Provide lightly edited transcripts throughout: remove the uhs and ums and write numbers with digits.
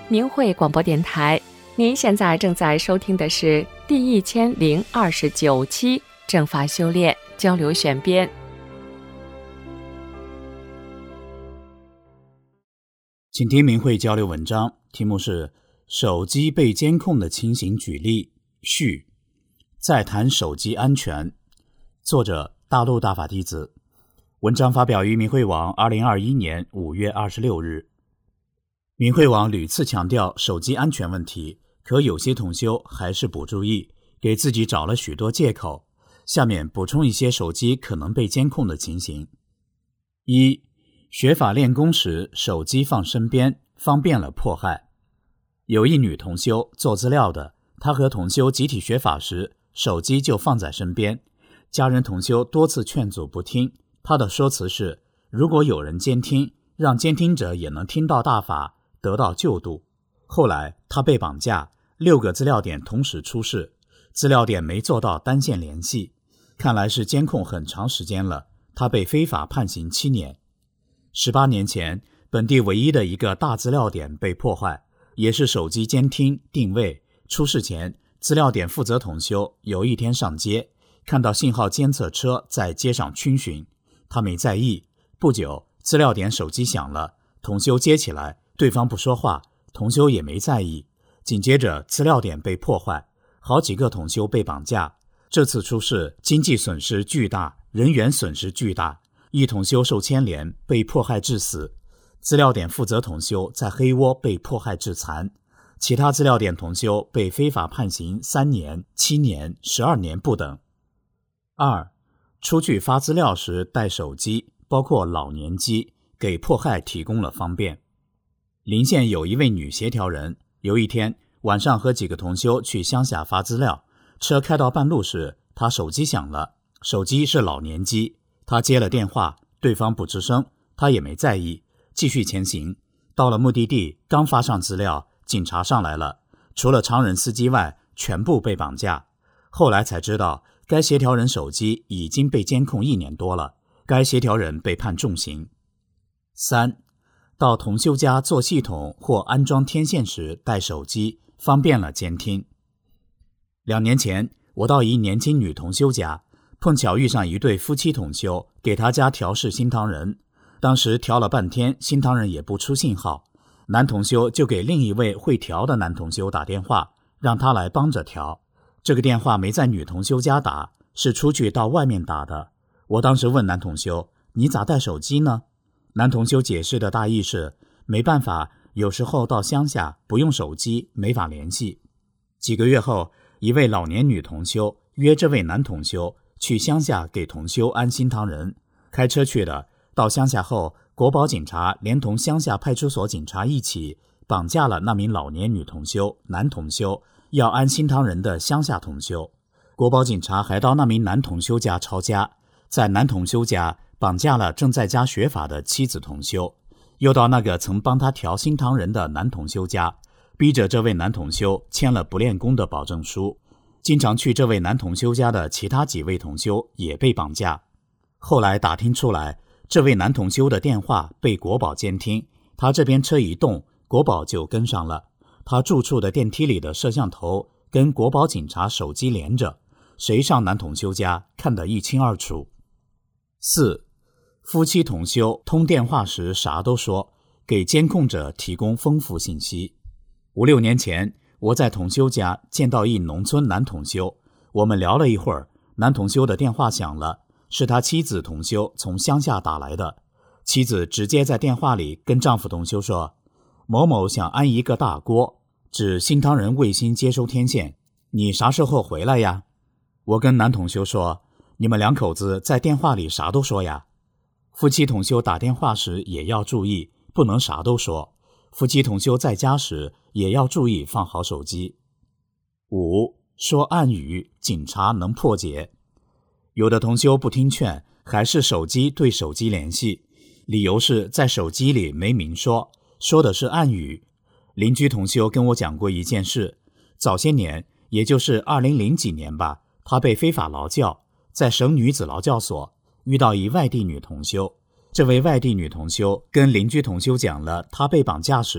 明慧广播电台，您现在正在收听的是第1029期正法修炼交流选编。 请听明慧交流文章，题目是手机被监控的情形举例序，再谈手机安全。作者大陆大法弟子。文章发表于明慧网2021年5月26日。明慧网屡次强调手机安全问题，可有些同修还是不注意，给自己找了许多借口。下面补充一些手机可能被监控的情形。一、学法练功时手机放身边，方便了迫害。有一女同修做资料的，她和同修集体学法时，手机就放在身边，家人同修多次劝阻不听，她的说辞是，如果有人监听，让监听者也能听到大法，得到救度。后来她被绑架，6个资料点同时出事，资料点没做到单线联系，看来是监控很长时间了，她被非法判刑7年。18年前，本地唯一的一个大资料点被破坏，也是手机监听定位。出事前，资料点负责同修有一天上街，看到信号监测车在街上逡巡，他没在意。不久，资料点手机响了，同修接起来，对方不说话，同修也没在意。紧接着，资料点被破坏，好几个同修被绑架。这次出事，经济损失巨大，人员损失巨大，一同修受牵连，被迫害致死。资料点负责同修在黑窝被迫害致残，其他资料点同修被非法判刑3年、7年、12年不等。2. 出去发资料时带手机，包括老年机，给迫害提供了方便。临县有一位女协调人，有一天晚上和几个同修去乡下发资料，车开到半路时，她手机响了，手机是老年机，她接了电话，对方不吱声，她也没在意，继续前行。到了目的地，刚发上资料，警察上来了，除了常人司机外，全部被绑架。后来才知道，该协调人手机已经被监控1年多了，该协调人被判重刑。3. 到同修家做系统或安装天线时带手机，方便了监听。2年前，我到一年轻女同修家，碰巧遇上一对夫妻同修，给他家调试新唐人。当时调了半天，新唐人也不出信号，男同修就给另一位会调的男同修打电话，让他来帮着调。这个电话没在女同修家打，是出去到外面打的。我当时问男同修，你咋带手机呢？男同修解释的大意是，没办法，有时候到乡下不用手机没法联系。几个月后，一位老年女同修约这位男同修去乡下给同修安心堂人，开车去的。到乡下后，国保警察连同乡下派出所警察一起绑架了那名老年女同修、男同修，要安心堂人的乡下同修。国保警察还到那名男同修家抄家，在男同修家绑架了正在家学法的妻子同修，又到那个曾帮他调心堂人的男同修家，逼着这位男同修签了不练功的保证书。经常去这位男同修家的其他几位同修也被绑架。后来打听出来，这位男同修的电话被国保监听，他这边车一动，国保就跟上了。他住处的电梯里的摄像头跟国保警察手机连着，谁上男同修家看得一清二楚。4. 夫妻同修通电话时啥都说，给监控者提供丰富信息。5、6年前，我在同修家见到一农村男同修，我们聊了一会儿，男同修的电话响了，是他妻子同修从乡下打来的。妻子直接在电话里跟丈夫同修说，某某想安一个大锅，指新唐人卫星接收天线，你啥时候回来呀？我跟男同修说，你们两口子在电话里啥都说呀。夫妻同修打电话时也要注意，不能啥都说。夫妻同修在家时也要注意放好手机。5. 说暗语，警察能破解。有的同修不听劝，还是手机对手机联系，理由是在手机里没明说，说的是暗语。邻居同修跟我讲过一件事，早些年，也就是2000几年吧，他被非法劳教，在省女子劳教所遇到一外地女同修。这位外地女同修跟邻居同修讲了她被绑架时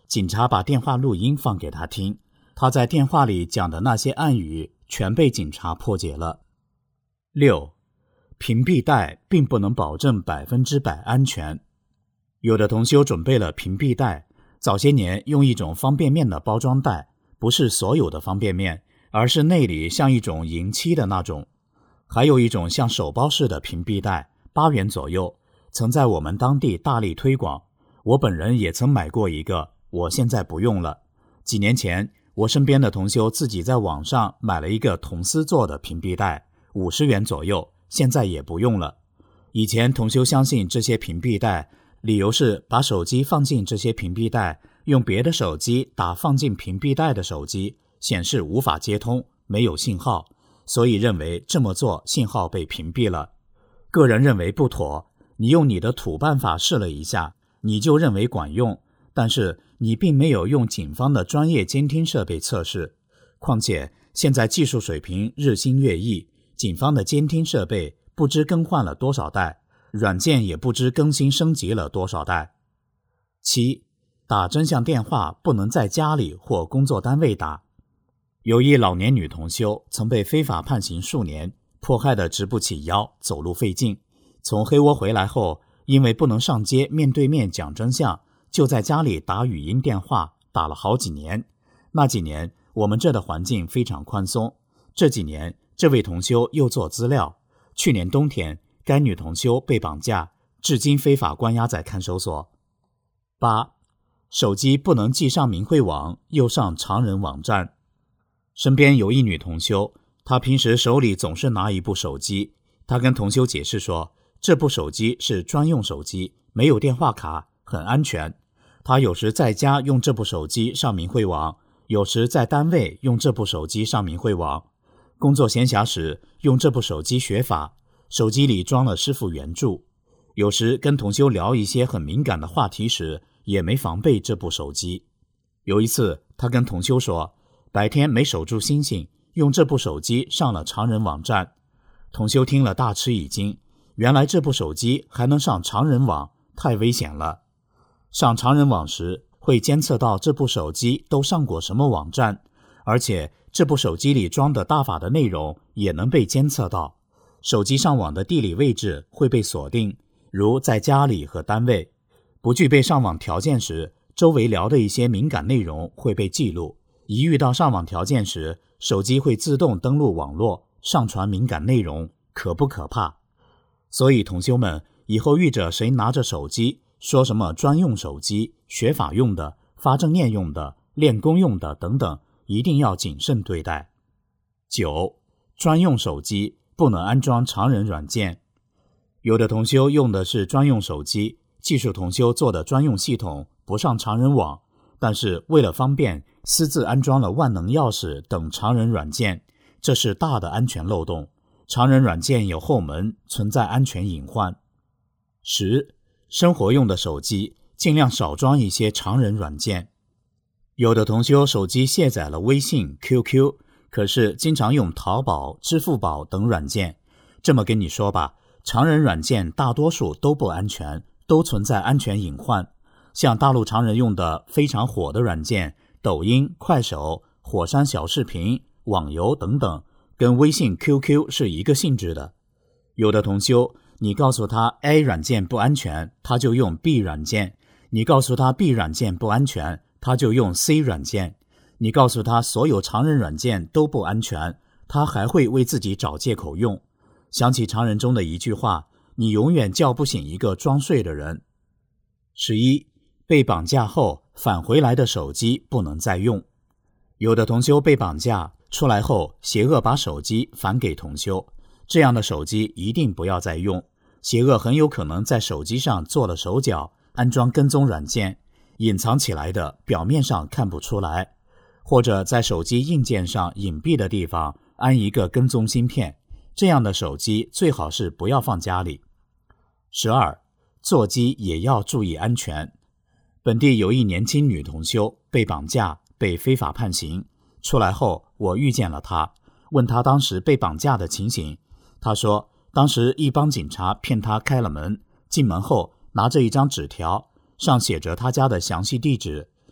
警察把电话录音放给他听，他在电话里讲的那些暗语全被警察破解了。6. 屏蔽带并不能保证100%安全。有的同修准备了屏蔽带，早些年用一种方便面的包装袋，不是所有的方便面，而是内里像一种银漆的那种。还有一种像手包式的屏蔽带，8元左右，曾在我们当地大力推广。我本人也曾买过一个，我现在不用了。几年前，我身边的同修自己在网上买了一个铜丝做的屏蔽带，50元左右，现在也不用了。以前同修相信这些屏蔽带，理由是把手机放进这些屏蔽带，用别的手机打放进屏蔽带的手机，显示无法接通，没有信号，所以认为这么做信号被屏蔽了。个人认为不妥，你用你的土办法试了一下，你就认为管用，但是你并没有用警方的专业监听设备测试。况且现在技术水平日新月异，警方的监听设备不知更换了多少代，软件也不知更新升级了多少代。7. 打真相电话不能在家里或工作单位打。有一老年女同修曾被非法判刑数年，迫害得直不起腰，走路费劲。从黑窝回来后，因为不能上街面对面讲真相，就在家里打语音电话，打了好几年。那几年我们这的环境非常宽松，这几年这位同修又做资料。去年冬天，该女同修被绑架，至今非法关押在看守所。8. 手机不能既上明慧网又上常人网站。身边有一女同修，她平时手里总是拿一部手机，她跟同修解释说，这部手机是专用手机，没有电话卡，很安全。她有时在家用这部手机上明慧网，有时在单位用这部手机上明慧网。工作闲暇时用这部手机学法，手机里装了师父原著。有时跟同修聊一些很敏感的话题时，也没防备这部手机。有一次他跟同修说，白天没守住心性，用这部手机上了常人网站。同修听了大吃一惊，原来这部手机还能上常人网，太危险了。上常人网时会监测到这部手机都上过什么网站，而且这部手机里装的大法的内容也能被监测到。手机上网的地理位置会被锁定，如在家里和单位。不具备上网条件时，周围聊的一些敏感内容会被记录。一遇到上网条件时，手机会自动登录网络，上传敏感内容，可不可怕？所以同修们，以后遇着谁拿着手机，说什么专用手机、学法用的、发正念用的、练功用的等等，一定要谨慎对待。9. 专用手机不能安装常人软件。有的同修用的是专用手机，技术同修做的专用系统不上常人网，但是为了方便，私自安装了万能钥匙等常人软件，这是大的安全漏洞。常人软件有后门，存在安全隐患。10. 生活用的手机尽量少装一些常人软件。有的同修手机卸载了微信、QQ， 可是经常用淘宝、支付宝等软件。这么跟你说吧，常人软件大多数都不安全，都存在安全隐患。像大陆常人用的非常火的软件，抖音、快手、火山小视频、网游等等，跟微信、QQ 是一个性质的。有的同修，你告诉他 A 软件不安全，他就用 B 软件；你告诉他 B 软件不安全，他就用 C 软件；你告诉他所有常人软件都不安全，他还会为自己找借口用。想起常人中的一句话，你永远叫不醒一个装睡的人。11. 被绑架后返回来的手机不能再用。有的同修被绑架出来后，邪恶把手机返给同修，这样的手机一定不要再用。邪恶很有可能在手机上做了手脚，安装跟踪软件，隐藏起来的表面上看不出来，或者在手机硬件上隐蔽的地方安一个跟踪芯片，这样的手机最好是不要放家里。12. 座机也要注意安全。本地有一年轻女同修被绑架，被非法判刑。出来后，我遇见了她，问她当时被绑架的情形。她说，当时一帮警察骗她开了门，进门后拿着一张纸条，上写着她家的详细地址。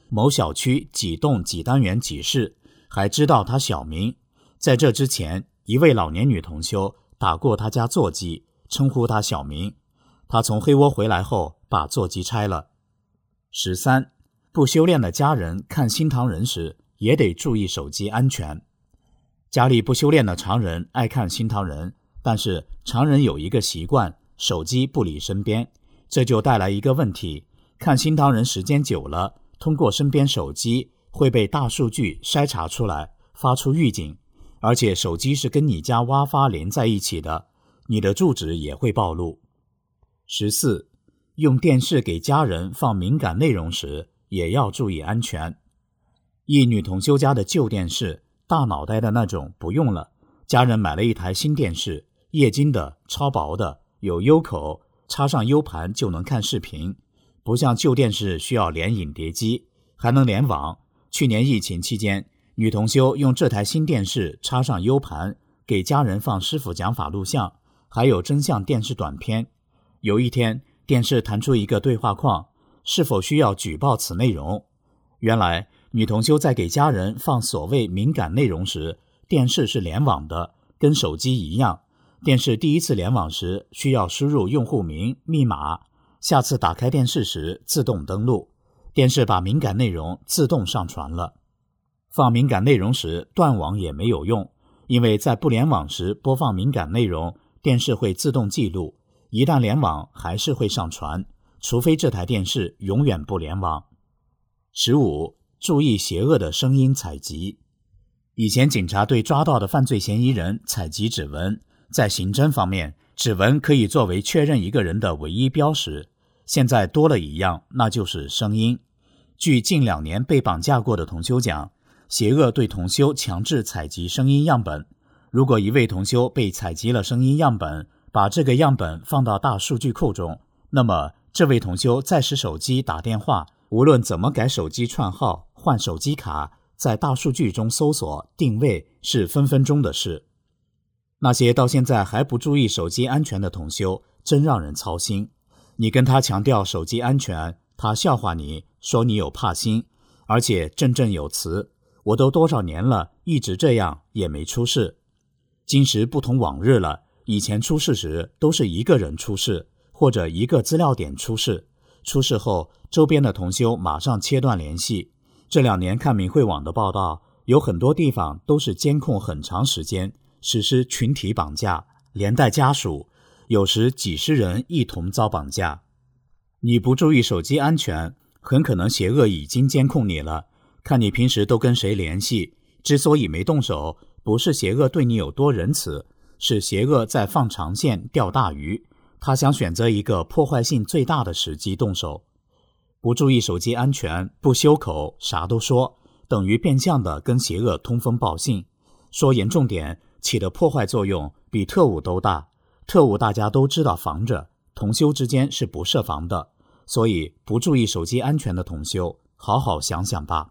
某小区几栋几单元几室，还知道他小名。在这之前，一位老年女同修打过他家座机，称呼他小名。他从黑窝回来后，把座机拆了。13. 不修炼的家人看新唐人时，也得注意手机安全。家里不修炼的常人爱看新唐人，但是常人有一个习惯，手机不离身边，这就带来一个问题，看新唐人时间久了，通过身边手机会被大数据筛查出来，发出预警，而且手机是跟你家挖发连在一起的，你的住址也会暴露。14. 用电视给家人放敏感内容时，也要注意安全。一女同修家的旧电视，大脑袋的那种不用了，家人买了一台新电视，液晶的，超薄的，有 U 口，插上 U 盘就能看视频，不像旧电视需要连影碟机，还能联网。去年疫情期间，女同修用这台新电视插上 U 盘，给家人放师傅讲法录像，还有真相电视短片。有一天，电视弹出一个对话框，是否需要举报此内容？原来女同修在给家人放所谓敏感内容时，电视是联网的，跟手机一样。电视第一次联网时需要输入用户名、密码，下次打开电视时自动登录，电视把敏感内容自动上传了。放敏感内容时断网也没有用，因为在不联网时播放敏感内容，电视会自动记录，一旦联网还是会上传，除非这台电视永远不联网。15. 注意邪恶的声音采集。以前警察对抓到的犯罪嫌疑人采集指纹，在刑侦方面，指纹可以作为确认一个人的唯一标识，现在多了一样，那就是声音。据近2年被绑架过的同修讲，邪恶对同修强制采集声音样本，如果一位同修被采集了声音样本，把这个样本放到大数据库中，那么这位同修再使手机打电话，无论怎么改手机串号、换手机卡，在大数据中搜索定位是分分钟的事。那些到现在还不注意手机安全的同修，真让人操心。你跟他强调手机安全，他笑话你，说你有怕心，而且振振有词，我都多少年了，一直这样也没出事。今时不同往日了，以前出事时都是一个人出事，或者一个资料点出事，出事后周边的同修马上切断联系。这2年看明慧网的报道，有很多地方都是监控很长时间，实施群体绑架，连带家属，有时几十人一同遭绑架。你不注意手机安全，很可能邪恶已经监控你了，看你平时都跟谁联系，之所以没动手，不是邪恶对你有多仁慈，是邪恶在放长线钓大鱼，他想选择一个破坏性最大的时机动手。不注意手机安全，不修口，啥都说，等于变相的跟邪恶通风报信。说严重点，起的破坏作用比特务都大。特务大家都知道防着，同修之间是不设防的，所以不注意手机安全的同修，好好想想吧。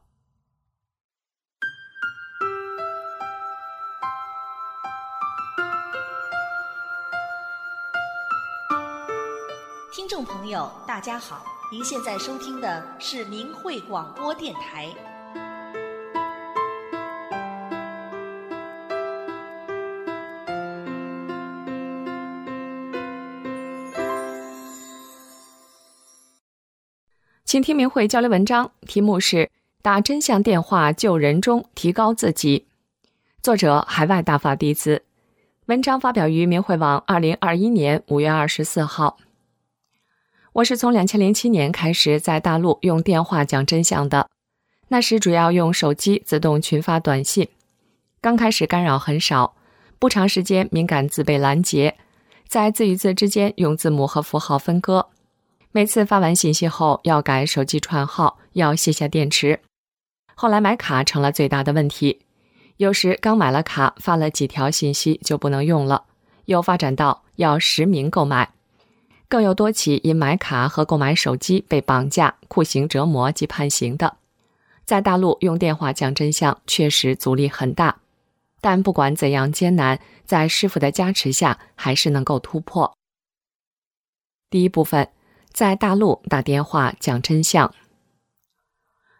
听众朋友大家好，您现在收听的是明慧广播电台。 请听明慧交流文章，题目是打真相电话救人中提高自己，作者海外大法弟子，文章发表于明慧网2021年5月24号。我是从2007年开始在大陆用电话讲真相的，那时主要用手机自动群发短信，刚开始干扰很少，不长时间敏感字被拦截，在字与字之间用字母和符号分割，每次发完信息后要改手机串号，要卸下电池。后来买卡成了最大的问题，有时刚买了卡，发了几条信息就不能用了，又发展到要实名购买。更有多起因买卡和购买手机被绑架、酷刑折磨及判刑的。在大陆用电话讲真相确实阻力很大，但不管怎样艰难，在师父的加持下还是能够突破。第一部分，在大陆打电话讲真相。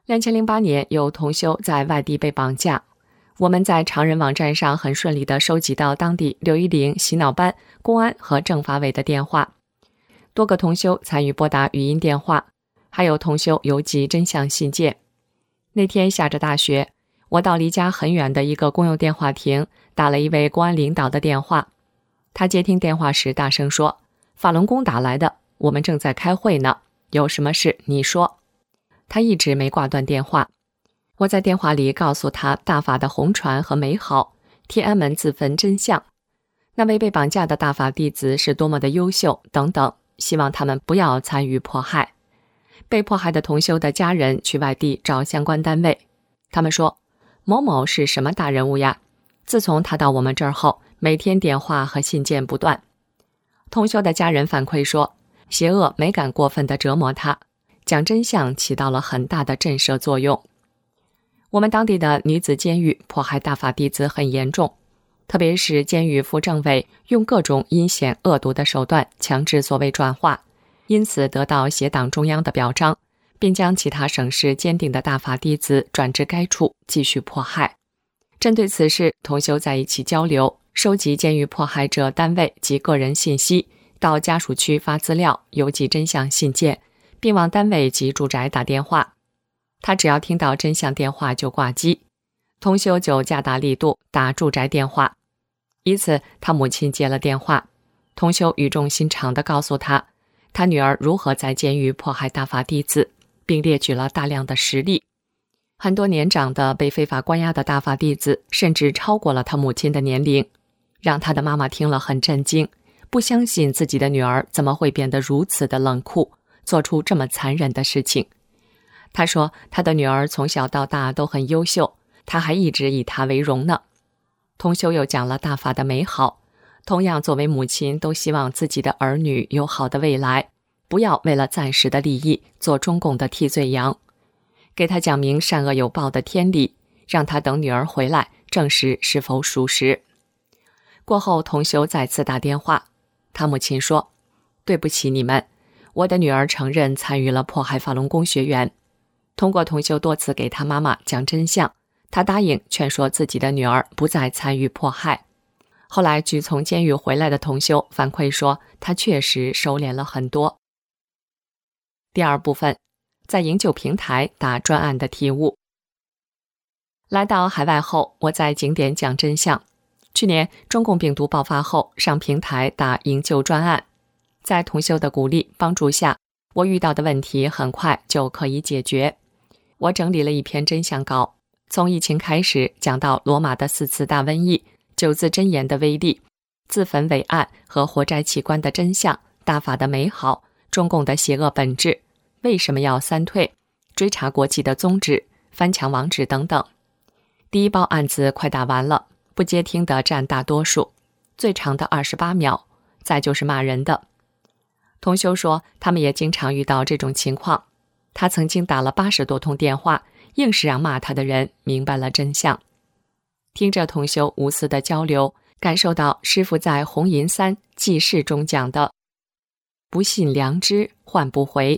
2008年有同修在外地被绑架，我们在常人网站上很顺利地收集到当地610洗脑班、公安和政法委的电话，多个同修参与拨打语音电话，还有同修邮寄真相信件。那天下着大雪，我到离家很远的一个公用电话亭打了一位公安领导的电话。他接听电话时大声说：“法轮功打来的，我们正在开会呢，有什么事你说。”他一直没挂断电话。我在电话里告诉他大法的红传和美好，天安门自焚真相，那位被绑架的大法弟子是多么的优秀等等，希望他们不要参与迫害。被迫害的同修的家人去外地找相关单位，他们说某某是什么大人物呀？自从他到我们这儿后，每天电话和信件不断。同修的家人反馈说，邪恶没敢过分地折磨他，讲真相起到了很大的震慑作用。我们当地的女子监狱迫害大法弟子很严重，特别是监狱副政委用各种阴险恶毒的手段强制所谓转化，因此得到协党中央的表彰，并将其他省市坚定的大法弟子转至该处继续迫害。针对此事，同修在一起交流，收集监狱迫害者单位及个人信息，到家属区发资料，邮寄真相信件，并往单位及住宅打电话。他只要听到真相电话就挂机，同修就加大力度打住宅电话。一次他母亲接了电话，同修语重心长地告诉他，他女儿如何在监狱迫害大法弟子，并列举了大量的实例。很多年长的被非法关押的大法弟子甚至超过了他母亲的年龄，让他的妈妈听了很震惊，不相信自己的女儿怎么会变得如此的冷酷，做出这么残忍的事情。他说他的女儿从小到大都很优秀，他还一直以她为荣呢。同修又讲了大法的美好，同样作为母亲都希望自己的儿女有好的未来，不要为了暂时的利益做中共的替罪羊，给他讲明善恶有报的天理，让他等女儿回来证实是否属实。过后同修再次打电话，他母亲说，对不起你们，我的女儿承认参与了迫害法轮功学员。通过同修多次给他妈妈讲真相，他答应劝说自己的女儿不再参与迫害。后来据从监狱回来的同修反馈说，他确实收敛了很多。第二部分，在营救平台打专案的体悟。来到海外后，我在景点讲真相。去年中共病毒爆发后，上平台打营救专案，在同修的鼓励帮助下，我遇到的问题很快就可以解决。我整理了一篇真相稿，从疫情开始讲到罗马的4次大瘟疫、9字真言的威力、自焚伟岸和活摘器官的真相、大法的美好、中共的邪恶本质、为什么要3退、追查国际的宗旨、翻墙网址等等。第一包案子快打完了，不接听的占大多数，最长的28秒，再就是骂人的。同修说他们也经常遇到这种情况，他曾经打了80多通电话，硬是让骂他的人明白了真相。听着同修无私的交流，感受到师父在红银3记事中讲的不信良知换不回，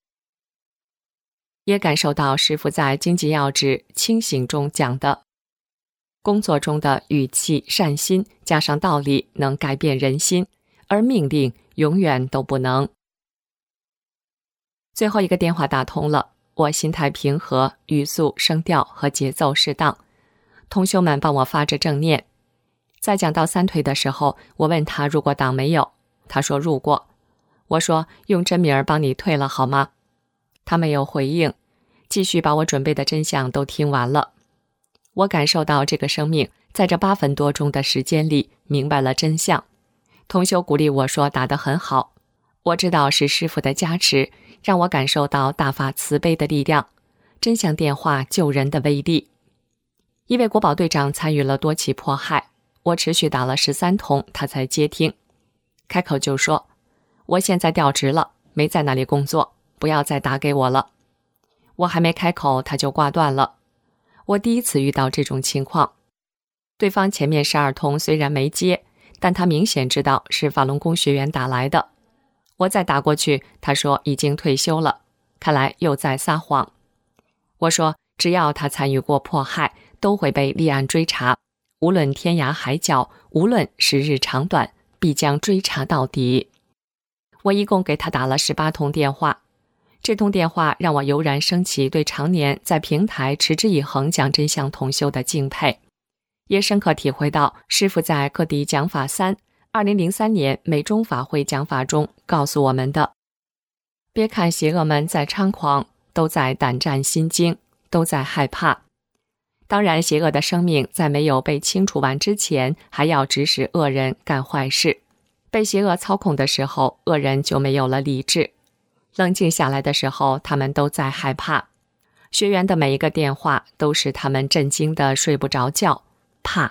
也感受到师父在经济要旨清醒中讲的工作中的语气善心加上道理能改变人心，而命令永远都不能。最后一个电话打通了，我心态平和，语速声调和节奏适当，同修们帮我发着正念。在讲到3退的时候，我问他入过党没有，他说入过。我说用真名帮你退了好吗？他没有回应，继续把我准备的真相都听完了。我感受到这个生命在这8分多钟的时间里明白了真相。同修鼓励我说打得很好，我知道是师父的加持，让我感受到大法慈悲的力量，真相电话救人的威力。一位国保队长参与了多起迫害，我持续打了13通，他才接听。开口就说，我现在调职了，没在那里工作，不要再打给我了。我还没开口，他就挂断了。我第一次遇到这种情况，对方前面12通虽然没接，但他明显知道是法轮功学员打来的。我再打过去，他说已经退休了，看来又在撒谎。 我说，只要他参与过迫害，都会被立案追查，无论天涯海角，无论时日长短，必将追查到底。我一共给他打了18通电话，这通电话让我油然升起对常年在平台持之以恒讲真相同修的敬佩，也深刻体会到师父在各地讲法32003年美中法会讲法中告诉我们的：别看邪恶们在猖狂，都在胆战心惊，都在害怕。当然，邪恶的生命在没有被清除完之前，还要指使恶人干坏事。被邪恶操控的时候，恶人就没有了理智。冷静下来的时候，他们都在害怕。学员的每一个电话都使他们震惊的睡不着觉，怕。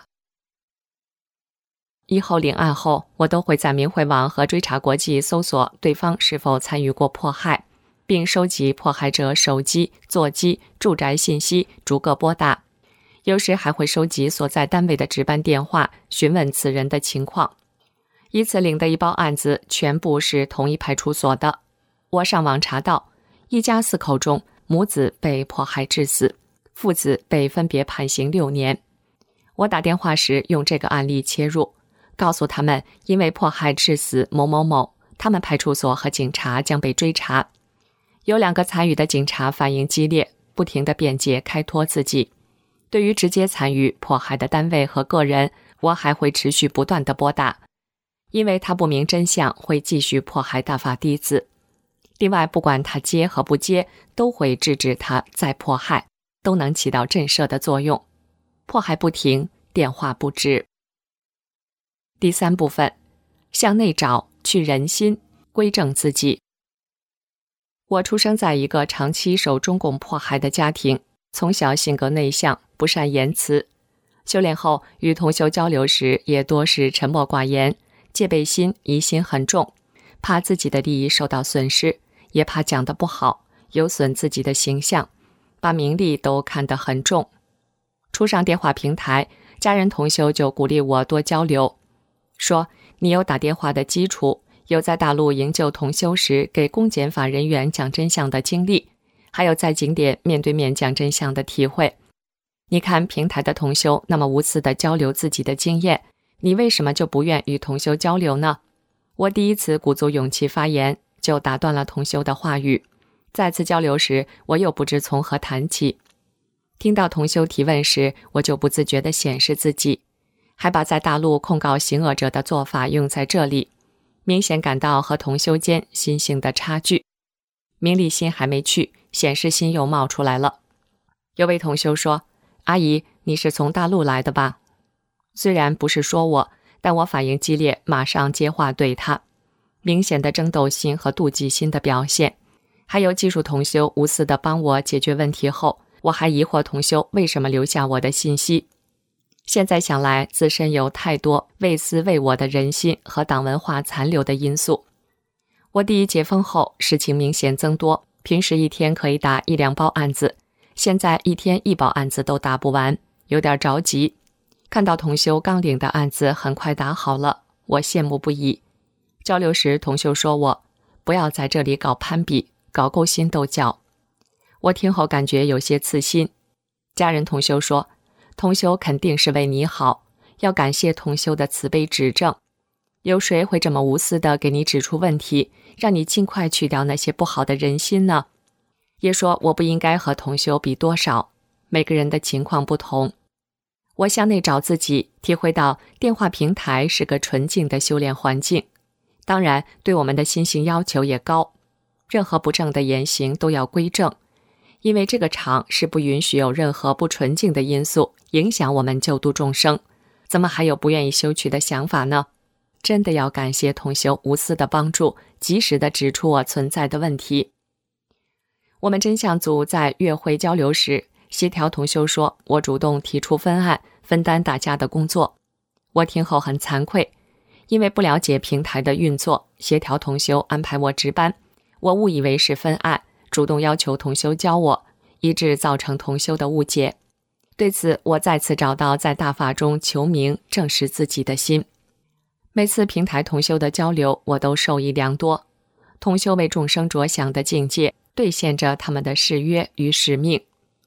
以后领案后，我都会在明慧网和追查国际搜索对方是否参与过迫害，并收集迫害者手机、座机、住宅信息，逐个拨打。有时还会收集所在单位的值班电话，询问此人的情况。一次领的一包案子全部是同一派出所的。我上网查到，一家4口中，母子被迫害致死，父子被分别判刑6年。我打电话时用这个案例切入，告诉他们因为迫害致死某某某，他们派出所和警察将被追查。有2个参与的警察反应激烈，不停地辩解开脱自己。对于直接参与迫害的单位和个人，我还会持续不断地拨打，因为他不明真相会继续迫害大法弟子。另外，不管他接和不接，都会制止他再迫害，都能起到震慑的作用。迫害不停，电话不止。第3部分，向内找，去人心，归正自己。我出生在一个长期受中共迫害的家庭，从小性格内向，不善言辞。修炼后与同修交流时，也多是沉默寡言，戒备心、疑心很重，怕自己的利益受到损失，也怕讲得不好，有损自己的形象，把名利都看得很重。初上电话平台，家人同修就鼓励我多交流，说你有打电话的基础，有在大陆营救同修时给公检法人员讲真相的经历，还有在景点面对面讲真相的体会。你看平台的同修那么无私地交流自己的经验，你为什么就不愿与同修交流呢？我第一次鼓足勇气发言，就打断了同修的话语。再次交流时，我又不知从何谈起。听到同修提问时，我就不自觉地显示自己，还把在大陆控告行恶者的做法用在这里，明显感到和同修间心性的差距。名利心还没去，显示心又冒出来了。有位同修说，阿姨，你是从大陆来的吧？虽然不是说我，但我反应激烈，马上接话对他。明显的争斗心和妒忌心的表现。还有技术同修无私地帮我解决问题后，我还疑惑同修为什么留下我的信息。现在想来，自身有太多为私为我的人心和党文化残留的因素。我第一解封后，事情明显增多，平时一天可以打1-2包案子，现在一天1包案子都打不完，有点着急。看到同修刚领的案子很快打好了，我羡慕不已。交流时，同修说我不要在这里搞攀比，搞勾心斗角。我听后感觉有些刺心。家人同修说，同修肯定是为你好，要感谢同修的慈悲指正。有谁会这么无私地给你指出问题，让你尽快去掉那些不好的人心呢？也说我不应该和同修比多少，每个人的情况不同。我向内找自己，体会到电话平台是个纯净的修炼环境，当然对我们的心性要求也高，任何不正的言行都要归正，因为这个场是不允许有任何不纯净的因素影响我们救度众生，怎么还有不愿意修取的想法呢？真的要感谢同修无私的帮助，及时地指出我存在的问题。我们真相组在月会交流时，协调同修说我主动提出分案，分担大家的工作。我听后很惭愧，因为不了解平台的运作，协调同修安排我值班，我误以为是分案，主动要求同修教我，以致造成同修的误解。对此，我再次找到在大法中求明，正视自己的心。每次平台同修的交流，我都受益良多。同修为众生着想的境界，兑现着他们的誓约与使命。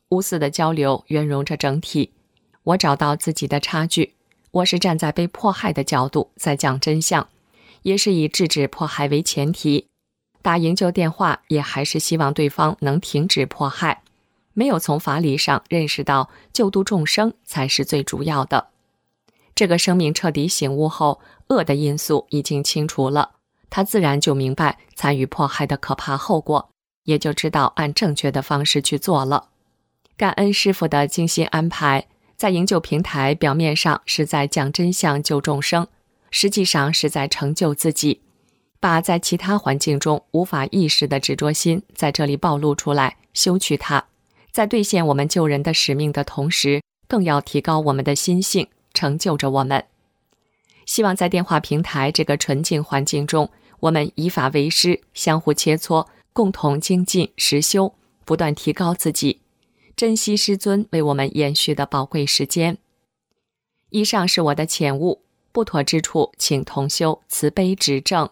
无私的交流圆融着整体。我找到自己的差距，我是站在被迫害的角度在讲真相，也是以制止迫害为前提。打营救电话也还是希望对方能停止迫害，没有从法理上认识到救度众生才是最主要的。这个生命彻底醒悟后，恶的因素已经清除了，他自然就明白参与迫害的可怕后果，也就知道按正确的方式去做了。感恩师父的精心安排，在营救平台表面上是在讲真相救众生，实际上是在成就自己，把在其他环境中无法意识的执着心在这里暴露出来，修去它。在兑现我们救人的使命的同时，更要提高我们的心性，成就着我们。希望在电话平台这个纯净环境中，我们以法为师，相互切磋，共同精进实修，不断提高自己，珍惜师尊为我们延续的宝贵时间。以上是我的浅悟，不妥之处请同修慈悲指正。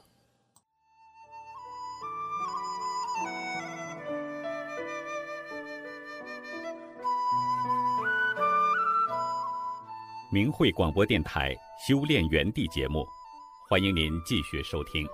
明慧广播电台修炼园地节目，欢迎您继续收听。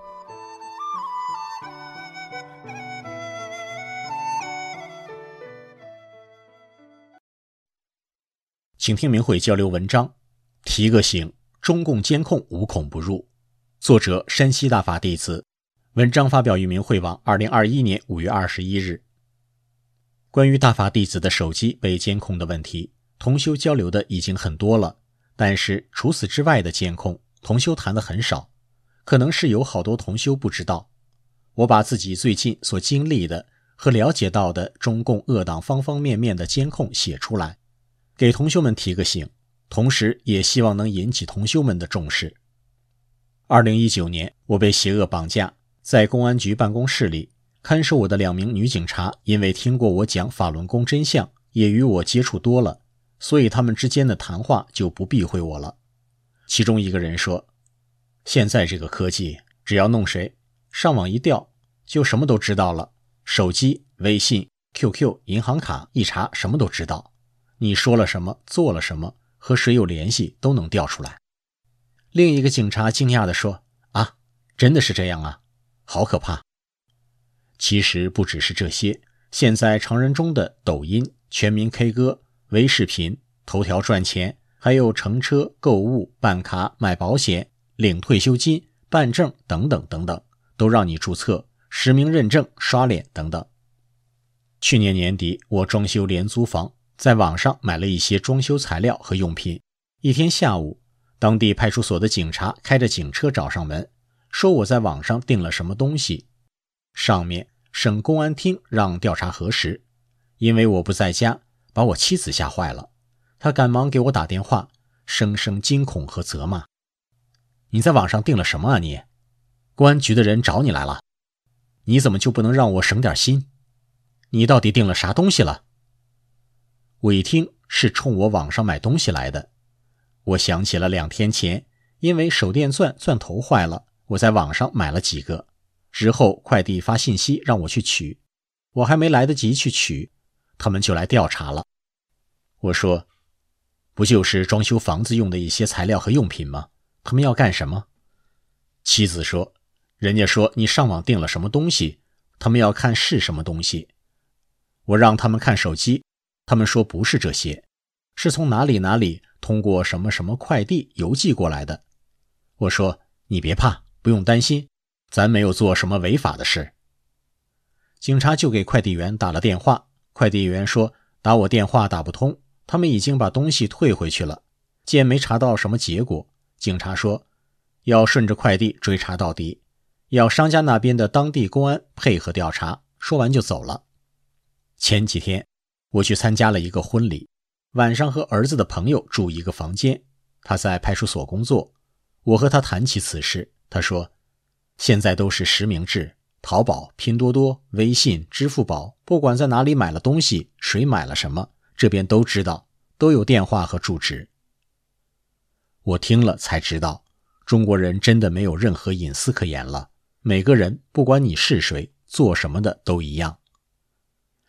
请听明慧交流文章，提个醒：中共监控无孔不入。作者山西大法弟子，文章发表于明慧网2021年5月21日。关于大法弟子的手机被监控的问题，同修交流的已经很多了，但是除此之外的监控，同修谈的很少，可能是有好多同修不知道。我把自己最近所经历的和了解到的中共恶党方方面面的监控写出来，给同修们提个醒，同时也希望能引起同修们的重视。2019年，我被邪恶绑架，在公安局办公室里，看守我的2名女警察因为听过我讲法轮功真相，也与我接触多了，所以他们之间的谈话就不避讳我了。其中一个人说，现在这个科技，只要弄谁，上网一调，就什么都知道了，手机、微信、QQ、银行卡一查，什么都知道。你说了什么，做了什么，和谁有联系都能调出来。另一个警察惊讶地说，啊，真的是这样啊，好可怕。其实不只是这些，现在常人中的抖音、全民 K 歌、微视频、头条赚钱，还有乘车、购物、办卡、买保险、领退休金、办证等等等等，都让你注册、实名认证、刷脸等等。去年年底，我装修廉租房，在网上买了一些装修材料和用品。一天下午，当地派出所的警察开着警车找上门，说我在网上订了什么东西，上面省公安厅让调查核实。因为我不在家，把我妻子吓坏了，她赶忙给我打电话，声声惊恐和责骂。你在网上订了什么啊你？公安局的人找你来了，你怎么就不能让我省点心？你到底订了啥东西了？我一听是冲我网上买东西来的，我想起了2天前，因为手电钻头坏了，我在网上买了几个，之后快递发信息让我去取，我还没来得及去取，他们就来调查了。我说，不就是装修房子用的一些材料和用品吗？他们要干什么？妻子说，人家说你上网订了什么东西，他们要看是什么东西。我让他们看手机，他们说不是这些，是从哪里通过什么什么快递邮寄过来的。我说，你别怕，不用担心，咱没有做什么违法的事。警察就给快递员打了电话，快递员说打我电话打不通，他们已经把东西退回去了。见没查到什么结果，警察说要顺着快递追查到底，要商家那边的当地公安配合调查，说完就走了。前几天我去参加了一个婚礼，晚上和儿子的朋友住一个房间，他在派出所工作，我和他谈起此事，他说现在都是实名制，淘宝、拼多多、微信、支付宝，不管在哪里买了东西，谁买了什么，这边都知道，都有电话和住址。我听了才知道，中国人真的没有任何隐私可言了，每个人不管你是谁，做什么的都一样。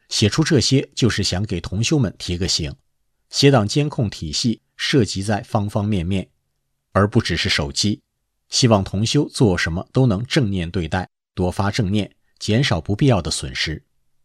写出这些就是想给同修们提个醒，邪党监控体系涉及在方方面面，而不只是手机。希望同修做什么都能正念对待，多发正念，减少不必要的损失。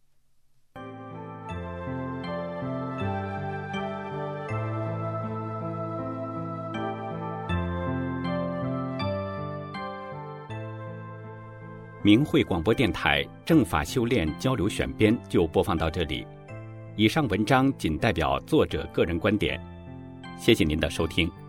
明慧广播电台正法修炼交流选编就播放到这里，以上文章仅代表作者个人观点，谢谢您的收听。